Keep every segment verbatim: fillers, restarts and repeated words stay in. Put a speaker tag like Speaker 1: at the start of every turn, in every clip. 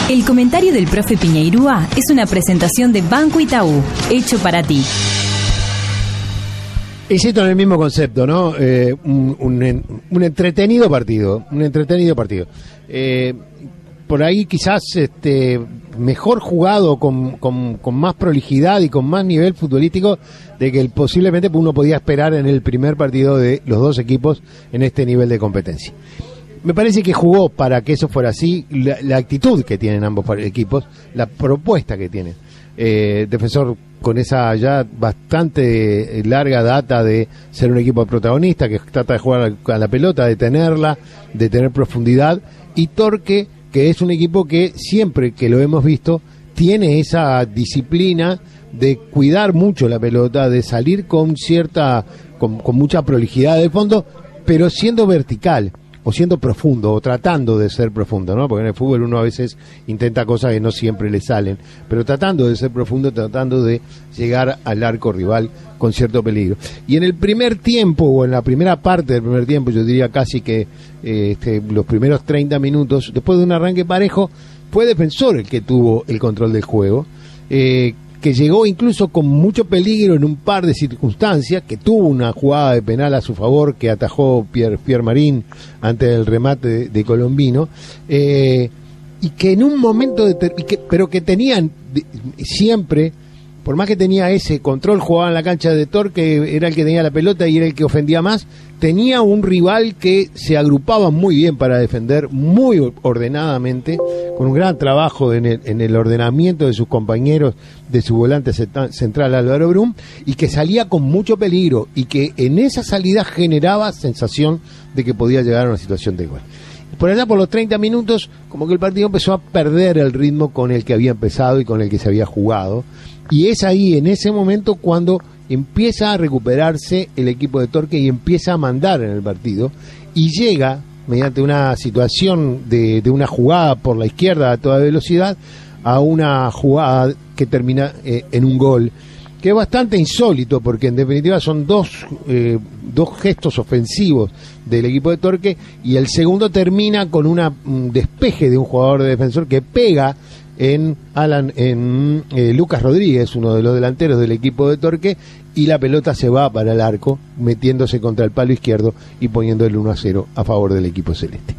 Speaker 1: El comentario del profe Piñeirúa es una presentación de Banco Itaú, hecho para ti.
Speaker 2: Insisto en el mismo concepto, ¿no? Eh, un, un, un entretenido partido, un entretenido partido. Eh, por ahí quizás este mejor jugado, con, con, con más prolijidad y con más nivel futbolístico de que el, posiblemente uno podía esperar en el primer partido de los dos equipos en este nivel de competencia. Me parece que jugó para que eso fuera así, la, la actitud que tienen ambos equipos, la propuesta que tienen. Eh, Defensor con esa ya bastante larga data de ser un equipo protagonista, que trata de jugar a la pelota, de tenerla, de tener profundidad, y Torque, que es un equipo que siempre que lo hemos visto, tiene esa disciplina de cuidar mucho la pelota, de salir con cierta, con, con mucha prolijidad de fondo, pero siendo vertical, o siendo profundo, o tratando de ser profundo, ¿no? Porque en el fútbol uno a veces intenta cosas que no siempre le salen, pero tratando de ser profundo, tratando de llegar al arco rival con cierto peligro. Y en el primer tiempo, o en la primera parte del primer tiempo, yo diría casi que eh, este, los primeros treinta minutos, después de un arranque parejo, fue Defensor el que tuvo el control del juego, eh, que llegó incluso con mucho peligro en un par de circunstancias, que tuvo una jugada de penal a su favor que atajó Pierre, Pierre Marín ante el remate de, de Colombino, eh, y que en un momento, de, y que, pero que tenían de, siempre, por más que tenía ese control, jugaba en la cancha de Torque, era el que tenía la pelota y era el que ofendía más, tenía un rival que se agrupaba muy bien para defender, muy ordenadamente, con un gran trabajo en el, en el ordenamiento de sus compañeros, de su volante central Álvaro Brum, y que salía con mucho peligro, y que en esa salida generaba sensación de que podía llegar a una situación de gol. Por allá, por los treinta minutos, como que el partido empezó a perder el ritmo con el que había empezado y con el que se había jugado, y es ahí, en ese momento, cuando empieza a recuperarse el equipo de Torque y empieza a mandar en el partido, y llega, mediante una situación de, de una jugada por la izquierda a toda velocidad, a una jugada que termina eh, en un gol, que es bastante insólito, porque en definitiva son dos, eh, dos gestos ofensivos del equipo de Torque, y el segundo termina con una, un despeje de un jugador de Defensor que pega en Alan, en eh, Lucas Rodríguez, uno de los delanteros del equipo de Torque, y la pelota se va para el arco, metiéndose contra el palo izquierdo y poniendo el uno a cero a favor del equipo celeste.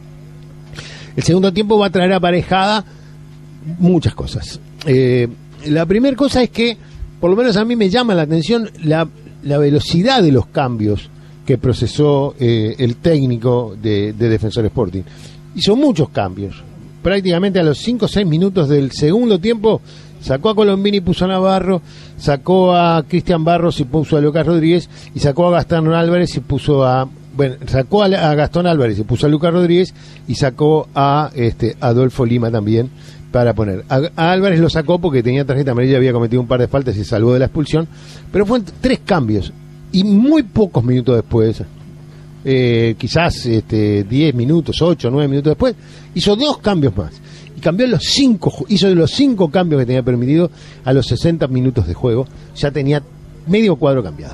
Speaker 2: El segundo tiempo va a traer aparejada muchas cosas. Eh, la primera cosa es que, por lo menos a mí me llama la atención la, la velocidad de los cambios que procesó eh, el técnico de, de Defensor Sporting. Hizo muchos cambios. Prácticamente a los cinco o seis minutos del segundo tiempo sacó a Colombini y puso a Navarro, sacó a Cristian Barros y puso a Lucas Rodríguez, y sacó a Gastón Álvarez y puso a bueno sacó a, a Gastón Álvarez y puso a Lucas Rodríguez, y sacó a este Adolfo Lima también para poner. A, a Álvarez lo sacó porque tenía tarjeta amarilla, había cometido un par de faltas y se salvó de la expulsión, pero fueron tres cambios, y muy pocos minutos después, Eh, quizás este, diez minutos, ocho, nueve minutos después, hizo dos cambios más, y cambió los cinco, hizo de los cinco cambios que tenía permitido a los sesenta minutos de juego, ya tenía medio cuadro cambiado,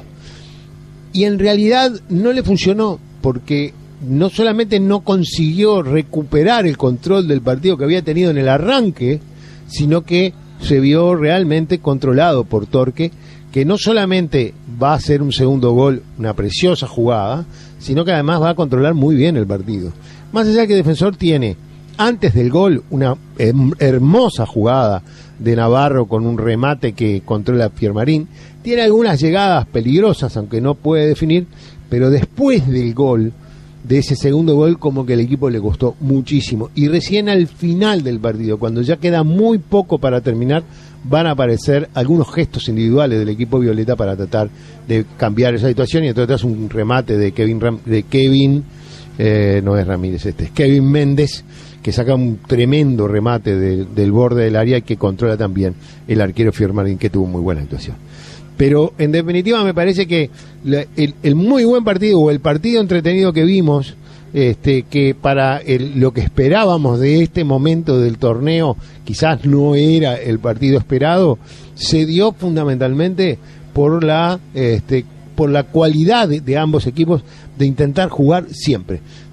Speaker 2: y en realidad no le funcionó, porque no solamente no consiguió recuperar el control del partido que había tenido en el arranque, sino que se vio realmente controlado por Torque, que no solamente va a hacer un segundo gol, una preciosa jugada, sino que además va a controlar muy bien el partido. Más allá que Defensor tiene, antes del gol, una hermosa jugada de Navarro con un remate que controla Pierre Marín, tiene algunas llegadas peligrosas, aunque no puede definir, pero después del gol, de ese segundo gol, como que el equipo le costó muchísimo, y recién al final del partido, cuando ya queda muy poco para terminar, van a aparecer algunos gestos individuales del equipo violeta para tratar de cambiar esa situación, y entonces un remate de Kevin Ram, de Kevin eh, no es Ramírez, este es Kevin Méndez, que saca un tremendo remate de, del borde del área, y que controla también el arquero Fiermarín, que tuvo muy buena actuación. Pero en definitiva me parece que la, el, el muy buen partido, o el partido entretenido que vimos, este, que para el, lo que esperábamos de este momento del torneo quizás no era el partido esperado, se dio fundamentalmente por la este, por la cualidad de, de ambos equipos de intentar jugar siempre,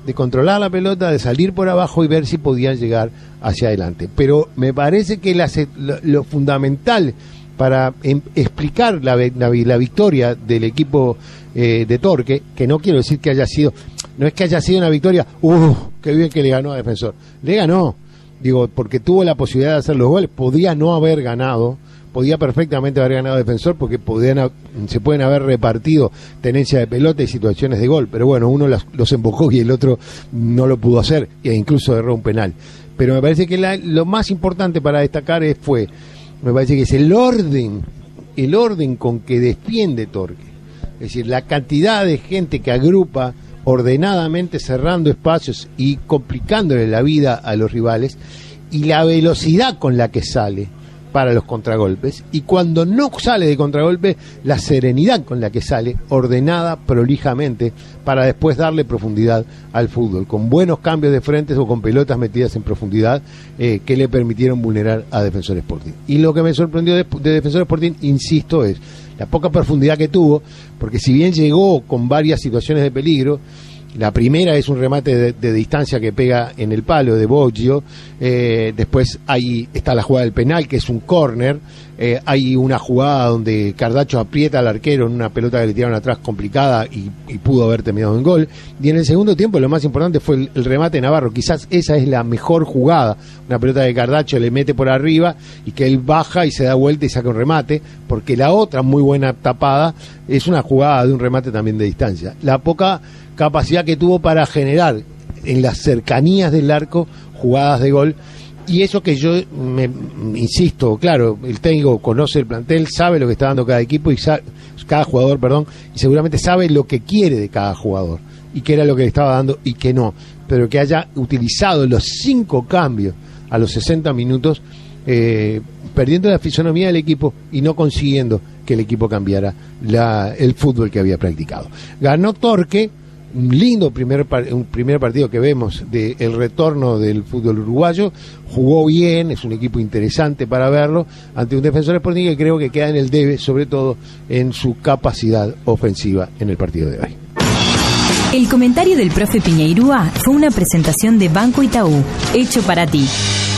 Speaker 2: de controlar la pelota, de salir por abajo y ver si podían llegar hacia adelante. Pero me parece que la, lo, lo fundamental para em, explicar la, la, la victoria del equipo eh, de Torque, que no quiero decir que haya sido, no es que haya sido una victoria, uff, qué bien que le ganó a Defensor, le ganó, digo, porque tuvo la posibilidad de hacer los goles, podía no haber ganado, podía perfectamente haber ganado Defensor porque podían, se pueden haber repartido tenencia de pelota y situaciones de gol, pero bueno, uno las, los embocó y el otro no lo pudo hacer e incluso erró un penal. Pero me parece que la, lo más importante para destacar es, fue, me parece que es el orden, el orden con que defiende Torque, es decir, la cantidad de gente que agrupa ordenadamente, cerrando espacios y complicándole la vida a los rivales, y la velocidad con la que sale para los contragolpes, y cuando no sale de contragolpe, la serenidad con la que sale, ordenada prolijamente, para después darle profundidad al fútbol, con buenos cambios de frentes o con pelotas metidas en profundidad eh, que le permitieron vulnerar a Defensor Sporting. Y lo que me sorprendió de, de Defensor Sporting, insisto, es la poca profundidad que tuvo, porque si bien llegó con varias situaciones de peligro, la primera es un remate de, de distancia que pega en el palo de Boggio, eh, después ahí está la jugada del penal, que es un córner, eh, hay una jugada donde Cardacho aprieta al arquero en una pelota que le tiraron atrás complicada y, y pudo haber terminado en gol, y en el segundo tiempo lo más importante fue el, el remate de Navarro, quizás esa es la mejor jugada, una pelota que Cardacho le mete por arriba y que él baja y se da vuelta y saca un remate, porque la otra muy buena tapada es una jugada de un remate también de distancia. La poca capacidad que tuvo para generar en las cercanías del arco jugadas de gol, y eso que yo me, insisto, claro, el técnico conoce el plantel, sabe lo que está dando cada equipo y sabe, cada jugador, perdón, y seguramente sabe lo que quiere de cada jugador y qué era lo que le estaba dando y qué no, pero que haya utilizado los cinco cambios a los sesenta minutos, eh, perdiendo la fisonomía del equipo y no consiguiendo que el equipo cambiara la, el fútbol que había practicado. Ganó Torque, un lindo primer un primer partido que vemos del de retorno del fútbol uruguayo, jugó bien, es un equipo interesante para verlo, ante un Defensor Sporting que creo que queda en el debe, sobre todo en su capacidad ofensiva en el partido de hoy.
Speaker 1: El comentario del profe Piñeirúa fue una presentación de Banco Itaú, hecho para ti.